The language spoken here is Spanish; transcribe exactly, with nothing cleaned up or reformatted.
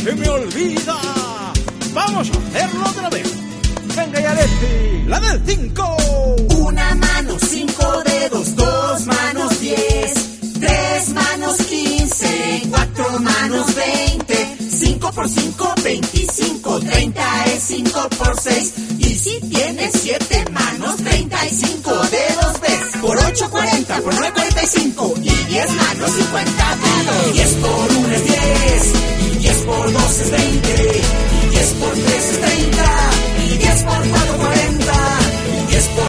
se me olvida. Vamos a hacerlo otra vez. Venga, Yaresti, la del cinco. Una mano, cinco dedos, dos manos, diez. Tres manos, quince. Cuatro manos, veinte. Cinco por cinco, veinticinco. Treinta es cinco por seis. Y si tienes siete manos, treinta y cinco dedos ves. Por ocho, cuarenta. Por nueve, cuarenta y cinco. Y diez manos, cincuenta dedos. Diez por uno es diez. Y diez por dos es veinte. Y diez por tres es treinta. Y diez por cuatro